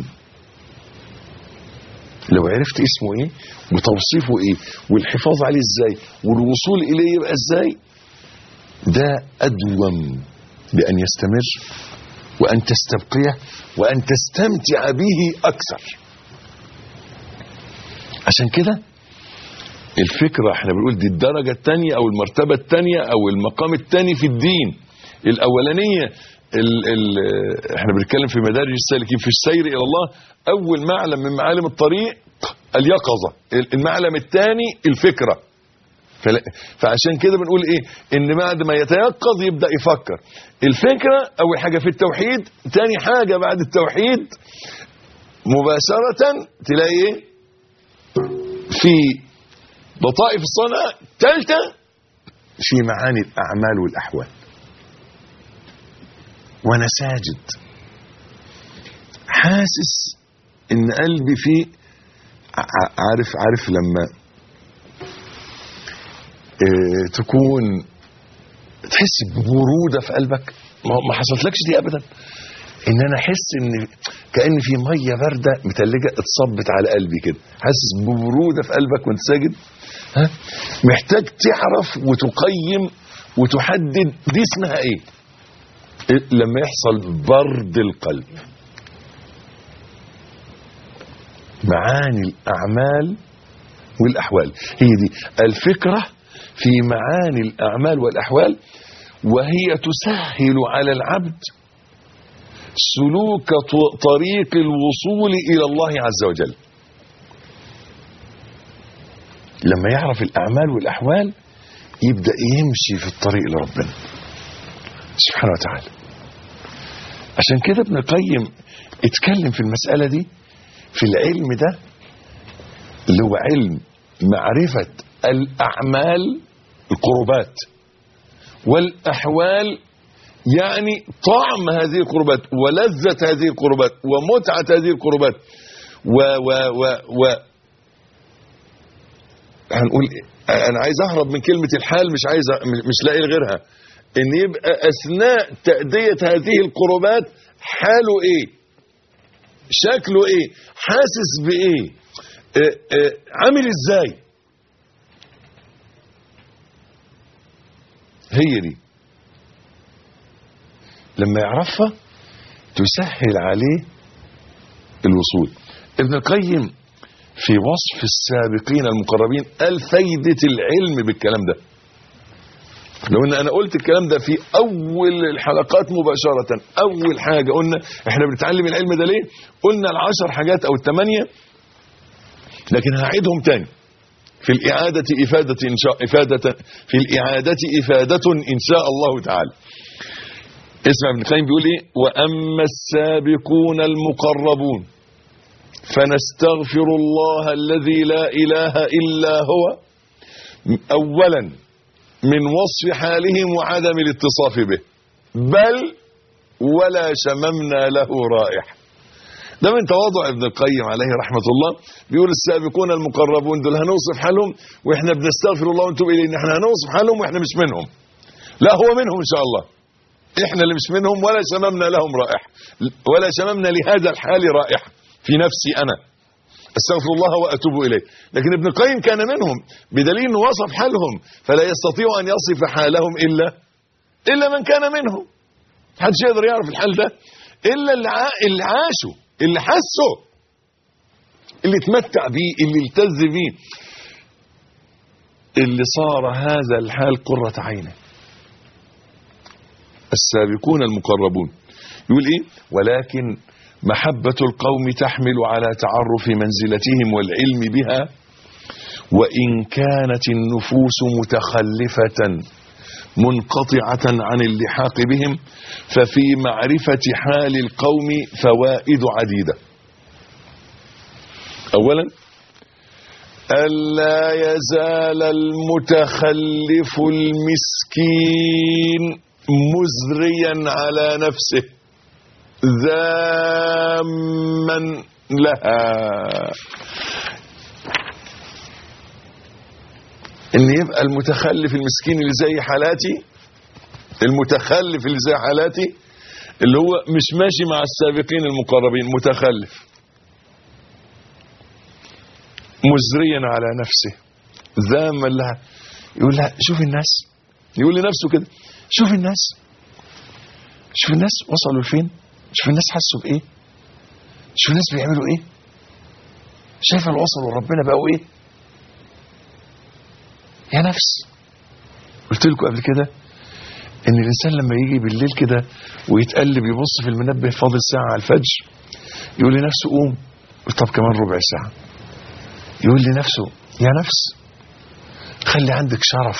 لو عرفت اسمه ايه وتوصيفه ايه والحفاظ عليه ازاي والوصول اليه يبقى ازاي، ده ادوم بان يستمر وان تستبقيه وان تستمتع به اكثر. عشان كده الفكرة احنا بنقول دي الدرجة الثانية او المرتبة الثانية او المقام الثاني في الدين. الاولانية ال ال احنا بنتكلم في مدارج السالكين في السير الى الله، اول معلم من معالم الطريق اليقظة، المعلم الثاني الفكرة. فعشان كده بنقول ايه، ان بعد ما يتيقظ يبدأ يفكر. الفكرة اول حاجة في التوحيد، ثاني حاجة بعد التوحيد مباشرة تلاقي ايه في لطائف الصنعة، ثالثة في معاني الأعمال والأحوال. وأنا ساجد حاسس إن قلبي فيه، عارف عارف لما اه تكون تحس ببرودة في قلبك، ما حصلتلكش دي أبدا، إن أنا أحس إن كأن في مية باردة متلجة اتصبت على قلبي كده، حاسس ببرودة في قلبك وأنت ساجد. ها؟ محتاج تعرف وتقيم وتحدد دي اسمها ايه لما يحصل برد القلب. معاني الأعمال والأحوال هي دي الفكرة في معاني الأعمال والأحوال، وهي تسهل على العبد سلوك طريق الوصول إلى الله عز وجل. لما يعرف الأعمال والأحوال يبدأ يمشي في الطريق لربنا سبحانه وتعالى. عشان كده ابن القيم اتكلم في المسألة دي في العلم ده اللي هو علم معرفة الأعمال القربات والأحوال، يعني طعم هذه القربات ولذة هذه القربات ومتعة هذه القربات و و و و هنقول انا عايز اهرب من كلمة الحال، مش عايز مش لاقي غيرها، ان يبقى اثناء تأدية هذه القربات حاله ايه، شكله ايه، حاسس بايه، اه اه عامل ازاي. هي دي لما يعرفها تسهل عليه الوصول. ابن القيم في وصف السابقين المقربين قال فايدة العلم بالكلام ده. لو ان انا قلت الكلام ده في اول الحلقات مباشرة، اول حاجة قلنا احنا بنتعلم العلم ده ليه، قلنا العشر حاجات او الثمانية، لكن هعيدهم تاني في الإعادة إفادة إن شاء إفادة في الإعادة إفادة إن شاء الله تعالى. اسمع ابن القيم بيقول ايه، واما السابقون المقربون فنستغفر الله الذي لا اله الا هو اولا من وصف حالهم وعدم الاتصاف به، بل ولا شممنا له رائحة. ده من تواضع ابن القيم عليه رحمة الله، بيقول السابقون المقربون دول هنوصف حالهم واحنا بنستغفر الله ونتوب اليه، ان احنا هنوصف حالهم واحنا مش منهم، لا هو منهم ان شاء الله، احنا اللي مش منهم، ولا شممنا لهم رائحة، ولا شممنا لهذا الحال رائحة في نفسي انا، استغفر الله واتوب اليه. لكن ابن القيم كان منهم بدليل انه وصف حالهم، فلا يستطيع ان يصف حالهم الا الا من كان منهم. محدش يقدر يعرف الحال ده الا اللي اللي عاشه، اللي حسه، اللي اتمتع بيه، اللي التز بيه، اللي صار هذا الحال قرة عينه. السابقون المقربون يقول ايه، ولكن محبة القوم تحمل على تعرف منزلتهم والعلم بها، وإن كانت النفوس متخلفة منقطعة عن اللحاق بهم، ففي معرفة حال القوم فوائد عديدة. أولا، ألا يزال المتخلف المسكين مزريا على نفسه ذاما لها. ان يبقى المتخلف المسكين اللي زي حالاتي، المتخلف اللي زي حالاتي اللي هو مش ماشي مع السابقين المقربين، متخلف مزريا على نفسه ذاما لها. يقول لها شوف الناس، يقول لنفسه كده شوف الناس، شوف الناس وصلوا لفين، شوف الناس حسوا بايه، شوف الناس بيعملوا ايه، شايف اللي وصلوا لربنا بقوا ايه. يا نفس. قلت لكم قبل كده ان الانسان لما يجي بالليل كده ويتقلب يبص في المنبه فاضل ساعة على الفجر، يقول لنفسه قوم، طب كمان ربع ساعة. يقول لنفسه يا نفس خلي عندك شرف،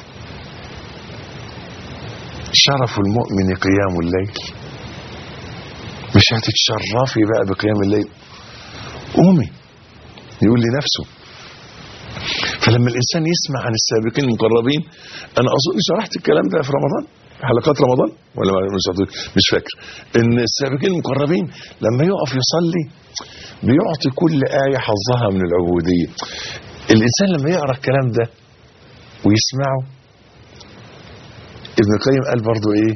شرف المؤمن قيام الليل، مش هتتشرفي بقى بقيام الليل، قومي. يقول لنفسه. فلما الانسان يسمع عن السابقين المقربين، انا اظن شرحت الكلام ده في رمضان، في حلقات رمضان ولا مش مش فاكر، ان السابقين المقربين لما يقف يصلي بيعطي كل آية حظها من العبودية. الانسان لما يقرأ الكلام ده ويسمعه، ابن القيم قال برضو ايه؟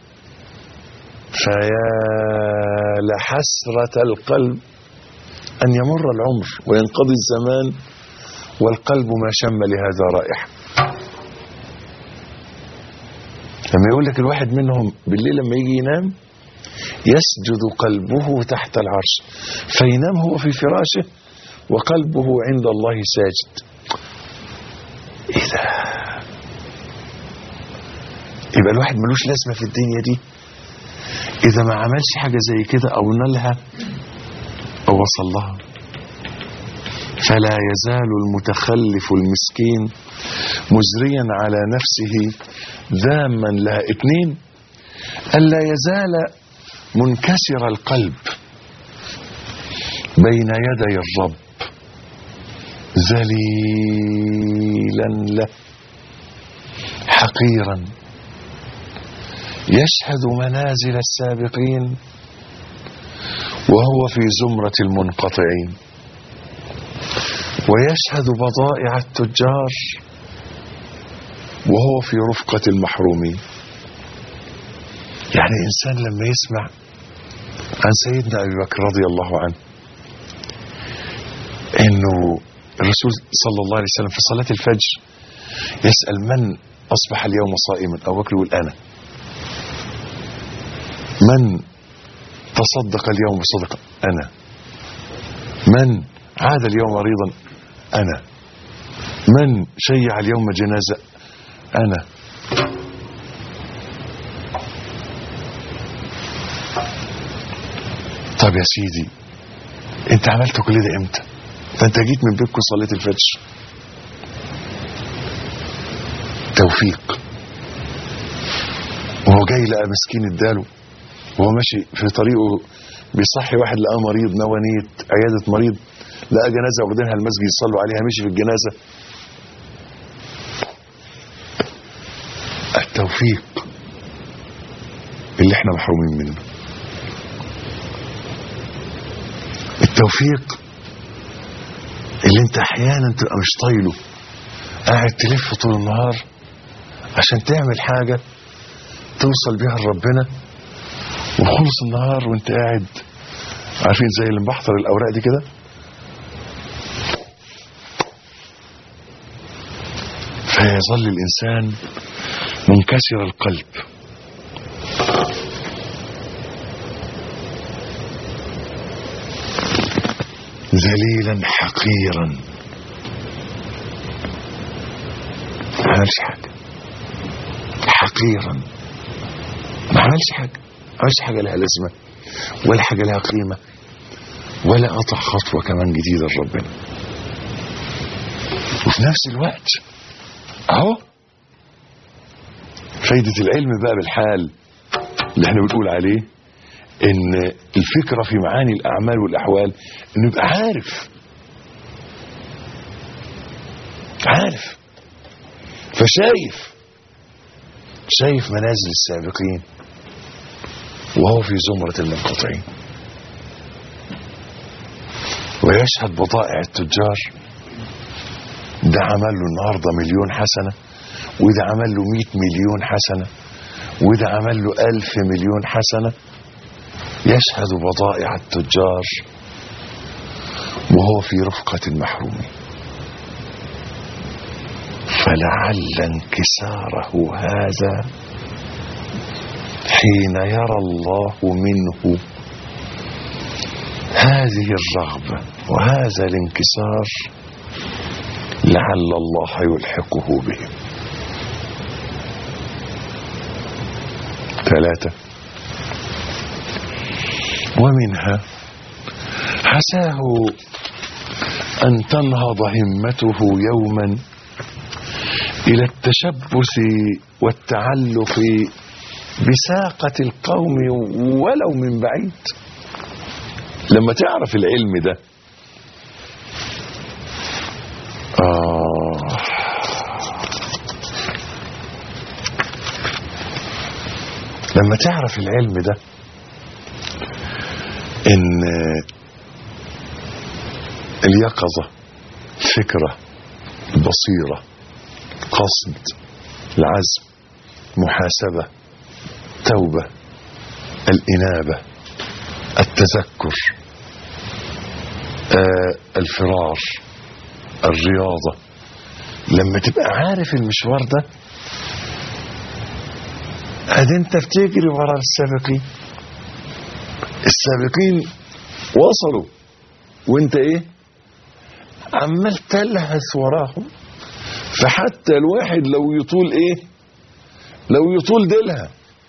فيا لحسرة القلب ان يمر العمر وينقضي الزمان والقلب ما شم لهذا رائحة. لما يقول لك الواحد منهم بالليل لما يجي ينام يسجد قلبه تحت العرش، فينام هو في فراشه وقلبه عند الله ساجد. ايه ده؟ يبقى الواحد ملوش لازمة في الدنيا دي اذا ما عملش حاجة زي كده او نالها او وصل لها. فلا يزال المتخلف المسكين مزريا على نفسه ذاما لها. اثنين، ألا يزال منكسر القلب بين يدي الرب ذليلا له حقيرا، يشهد منازل السابقين وهو في زمرة المنقطعين، ويشهد بضائع التجار وهو في رفقة المحرومين. يعني الإنسان لما يسمع عن سيدنا أبي بكر رضي الله عنه إنه الرسول صلى الله عليه وسلم في صلاة الفجر يسأل من أصبح اليوم صائما، أبو بكر يقول أنا. من تصدق اليوم بصدقة، أنا. من عاد اليوم مريضا، أنا. من شيع اليوم جنازة، أنا. طب يا سيدي انت عملت كل ده امتى؟ ده انت جيت من بيتك وصليت الفجر. توفيق. وهو جاي لقى مسكين اداله وهو ماشي في طريقه بيصحي واحد لقى مريض، نوى نية عيادة مريض، لقى جنازة واخدينها المسجد يصلوا عليها، مشي في الجنازة. التوفيق اللي احنا محرومين منه. التوفيق اللي انت احيانا تبقى مش طايله، قاعد تلف طول النهار عشان تعمل حاجة توصل بيها لربنا، وخلص النهار وانت قاعد عارفين زي اللي مبحثر الاوراق دي كده، فيظل الانسان منكسر القلب ذليلا حقيرا، ما عملش حاجة، حقيرا ما عملش حاجة، ما عملش حاجة لها لازمة ولا حاجة لها قيمة ولا قطع خطوة كمان جديدة لربنا. وفي نفس الوقت اهو فايدة العلم بقى بالحال اللي احنا بنقول عليه، ان الفكرة في معاني الاعمال والاحوال انه يبقى عارف عارف فشايف شايف منازل السابقين وهو في زمرة المنقطعين، ويشهد بضائع التجار. ده عمل له النهارده مليون حسنة، وده عمل له مئة مليون حسنة، وده عمل له ألف مليون حسنة. يشهد بضائع التجار وهو في رفقة المحرومين. فلعل انكساره هذا حين يرى الله منه هذه الرغبة وهذا الانكسار لعل الله يلحقه بهم. ثلاثة، ومنها عساه أن تنهض همته يوما إلى التشبث والتعلق بساقة القوم ولو من بعيد. لما تعرف العلم ده آه لما تعرف العلم ده ان اليقظة، الفكرة، البصيرة، قصد، العزم، محاسبة، توبة، الإنابة، التذكر، آه الفرار، الرياضة. لما تبقى عارف المشوار ده اد انت بتجري ورا السابقين. السابقين وصلوا وانت ايه عمال تلهث وراهم. فحتى الواحد لو يطول ايه لو يطول ديلها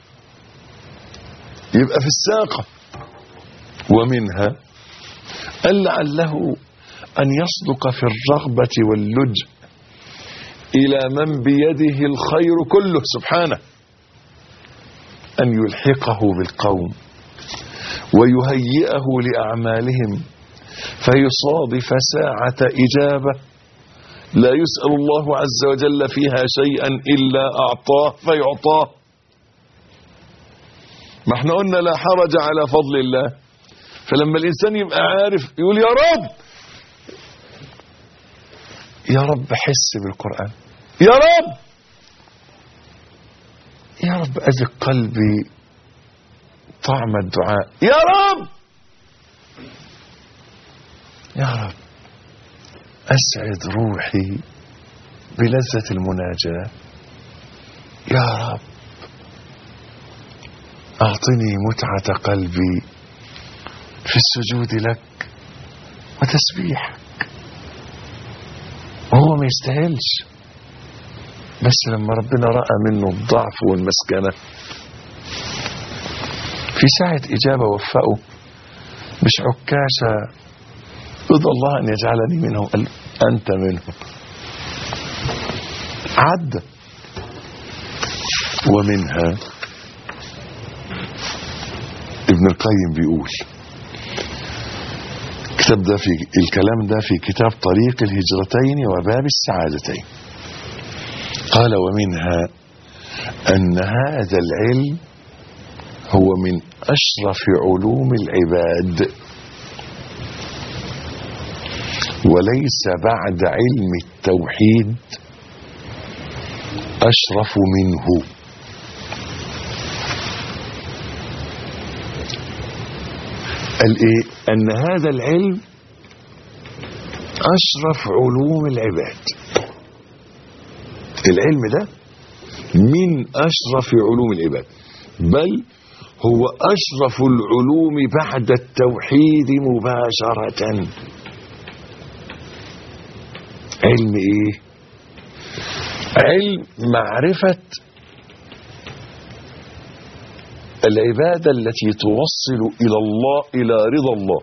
يبقى في الساقة. ومنها أن لعله أن يصدق في الرغبة واللجأ إلى من بيده الخير كله سبحانه، أن يلحقه بالقوم ويهيئه لأعمالهم فيصادف ساعة إجابة لا يسأل الله عز وجل فيها شيئا إلا أعطاه فيعطاه. ما احنا قلنا لا حرج على فضل الله. فلما الإنسان يبقى عارف يقول يا رب يا رب حس بالقرآن، يا رب يا رب أذق قلبي طعم الدعاء، يا رب يا رب أسعد روحي بلذة المناجاة، يا رب أعطني متعة قلبي في السجود لك وتسبيحك. وهو ما يستاهلش، بس لما ربنا رأى منه الضعف والمسكنة في ساعة إجابة وفقه. مش عكاشة رضى الله أن يجعلني منهم، قال أنت منهم. عد. ومنها ابن القيم بيقول كتاب ده في الكلام ده في كتاب طريق الهجرتين وباب السعادتين. قال ومنها أن هذا العلم هو من أشرف علوم العباد، وليس بعد علم التوحيد أشرف منه. قال إيه؟ أن هذا العلم أشرف علوم العباد. العلم ده من أشرف علوم العباد، بل هو أشرف العلوم بعد التوحيد مباشرة. علم إيه؟ علم معرفة العبادة التي توصل إلى الله، إلى رضا الله.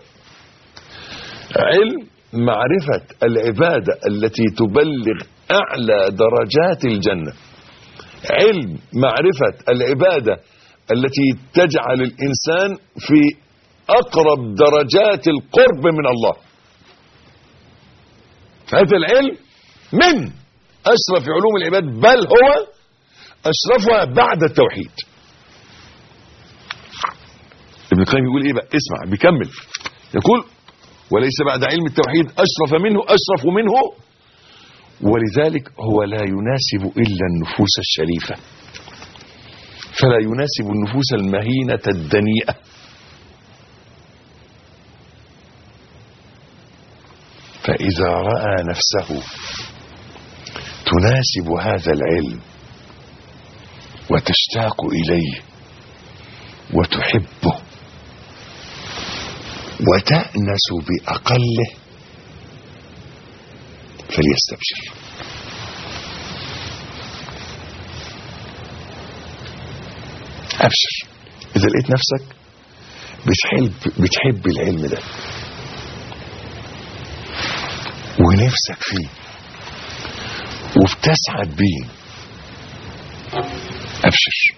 علم معرفة العبادة التي تبلغ أعلى درجات الجنة. علم معرفة العبادة التي تجعل الإنسان في أقرب درجات القرب من الله. هذا العلم من أشرف علوم العباد، بل هو أشرفها بعد التوحيد. ابن القيم يقول ايه بقى؟ اسمع بيكمل يقول وليس بعد علم التوحيد أشرف منه أشرف منه، ولذلك هو لا يناسب إلا النفوس الشريفة، فلا يناسب النفوس المهينة الدنيئة. فإذا رأى نفسه تناسب هذا العلم وتشتاق إليه وتحبه وتأنس بأقله، فليستبشر. ابشر اذا لقيت نفسك بتحب بتحب العلم ده ونفسك فيه وبتسعد بيه، ابشر.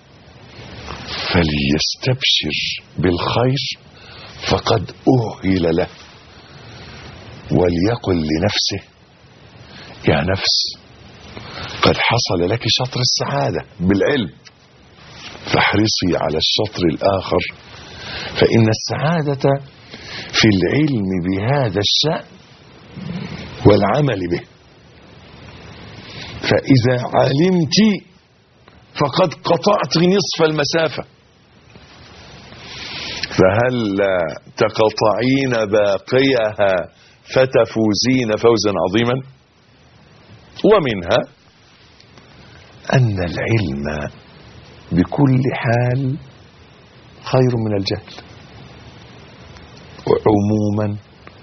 فليستبشر بالخير فقد أهل له، وليقل لنفسه يا نفس قد حصل لك شطر السعادة بالعلم، فاحرصي على الشطر الآخر، فإن السعادة في العلم بهذا الشأن والعمل به. فإذا علمت فقد قطعت نصف المسافة، فهل تقطعين باقيها فتفوزين فوزا عظيما. ومنها أن العلم بكل حال خير من الجهل عموما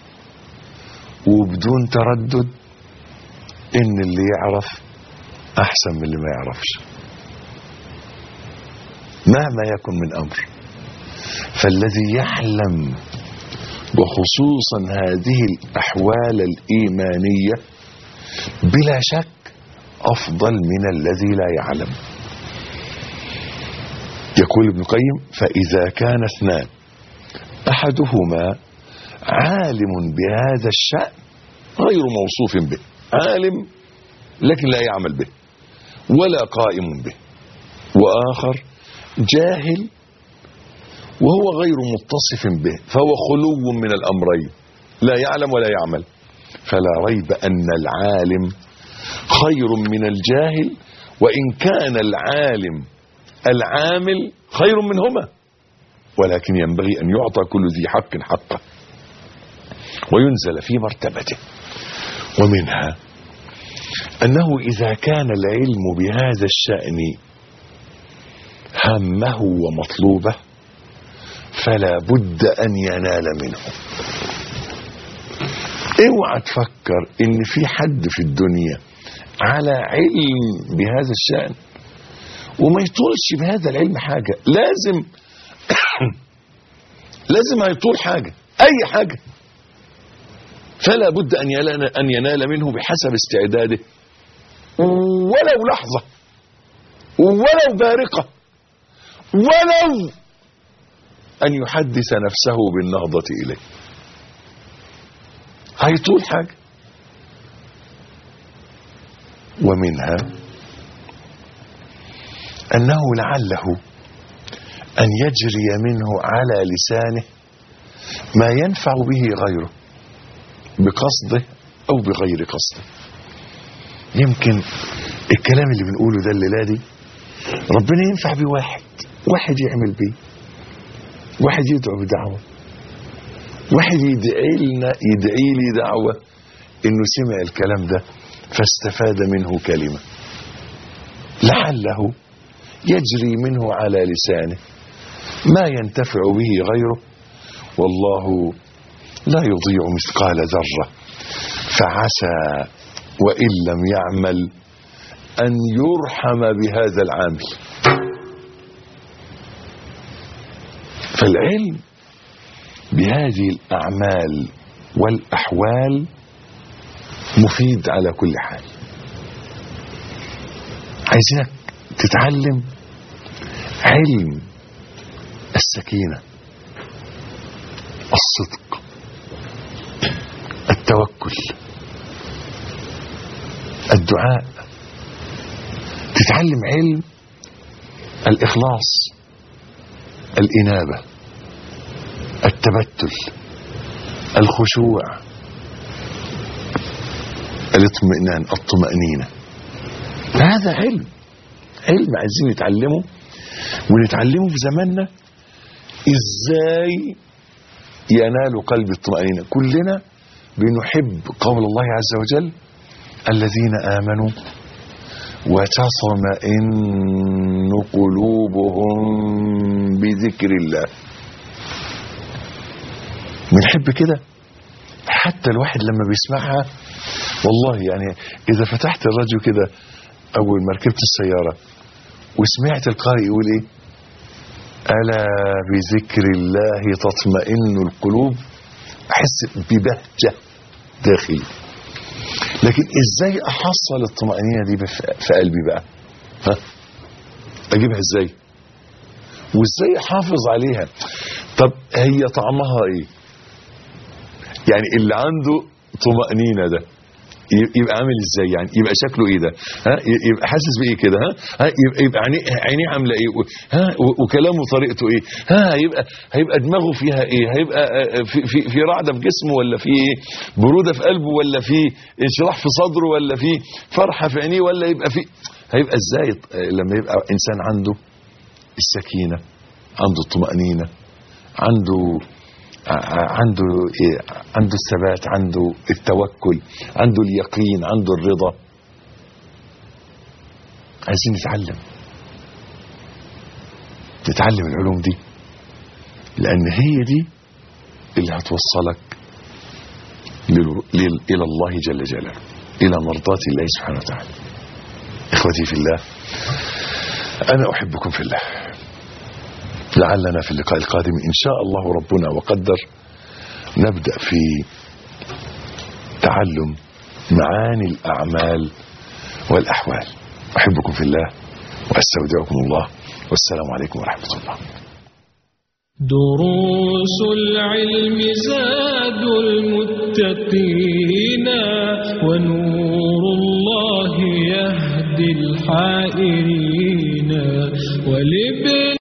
وبدون تردد، إن اللي يعرف أحسن من اللي ما يعرفش مهما يكن من أمر. فالذي يعلم وخصوصا هذه الأحوال الإيمانية بلا شك أفضل من الذي لا يعلم. يقول ابن القيم فإذا كان اثنان أحدهما عالم بهذا الشأن غير موصوف به، عالم لكن لا يعمل به ولا قائم به، وآخر جاهل وهو غير متصف به، فهو خلو من الأمرين، لا يعلم ولا يعمل، فلا ريب أن العالم خير من الجاهل، وإن كان العالم العامل خير منهما، ولكن ينبغي أن يعطى كل ذي حق حقه وينزل في مرتبته. ومنها أنه إذا كان العلم بهذا الشأن همه ومطلوبه فلا بد أن ينال منه. اوعى تفكر ان في حد في الدنيا على علم بهذا الشأن وما يطولش بهذا العلم حاجة. لازم لازم هيطول حاجة، اي حاجة، فلا بد ان ينال, أن ينال منه بحسب استعداده، ولو لحظة ولو بارقة، ولو أن يحدث نفسه بالنهضة إليه، هيطول حاجة. ومنها أنه لعله أن يجري منه على لسانه ما ينفع به غيره بقصده أو بغير قصده. يمكن الكلام اللي بنقوله ده الليلة دي ربنا ينفع بيه واحد واحد يعمل بيه، واحد يدعو بدعوة، واحد يدعي لنا يدعي لي دعوة انه سمع الكلام ده فاستفاد منه كلمة، لعله يجري منه على لسانه ما ينتفع به غيره، والله لا يضيع مثقال ذرة، فعسى وإن لم يعمل أن يرحم بهذا العامل. فالعلم بهذه الأعمال والأحوال مفيد على كل حال. عايزينك تتعلم علم السكينة، الصدق، التوكل، الدعاء، تتعلم علم الإخلاص، الإنابة، التبتل، الخشوع، الاطمئنان، الطمأنينة. هذا علم علم عايزين نتعلمه، ونتعلمه في زماننا ازاي ينال قلب الطمأنينة. كلنا بنحب قول الله عز وجل الذين آمنوا وتطمئن قلوبهم بذكر الله. بنحب كده، حتى الواحد لما بيسمعها والله يعني إذا فتحت الراديو كده أول ما ركبت السيارة وسمعت القارئ يقول إيه: ألا بذكر الله تطمئن القلوب، أحس ببهجة داخلي. لكن إزاي أحصل الطمأنينة دي في قلبي بقى؟ ها؟ أجيبها إزاي؟ وإزاي أحافظ عليها؟ طب هي طعمها إيه؟ يعني اللي عنده طمأنينة ده يبقى عامل ازاي؟ يعني يبقى شكله ايه ده؟ ها يبقى حاسس بايه كده؟ ها ها يبقى عينيه عينيه عامله ايه؟ ها وكلامه طريقته ايه؟ ها هيبقى هيبقى دماغه فيها ايه؟ هيبقى في في في رعده في جسمه، ولا في ايه؟ بروده في قلبه، ولا في انشراح في صدره، ولا في فرحه في عينيه، ولا يبقى في هيبقى ازاي لما يبقى انسان عنده السكينه، عنده الطمأنينه، عنده عنده إيه؟ عنده الثبات، عنده التوكل، عنده اليقين، عنده الرضا. عايزين نتعلم نتعلم العلوم دي، لأن هي دي اللي هتوصلك إلى الله جل جلاله، إلى مرضاة الله سبحانه وتعالى. إخوتي في الله، أنا أحبكم في الله. لعلنا في اللقاء القادم إن شاء الله ربنا وقدر نبدأ في تعلم معاني الأعمال والأحوال. أحبكم في الله وأستودعكم الله، والسلام عليكم ورحمة الله. دروس العلم زاد المتقين، ونور الله يهدي الحائرين. ولبن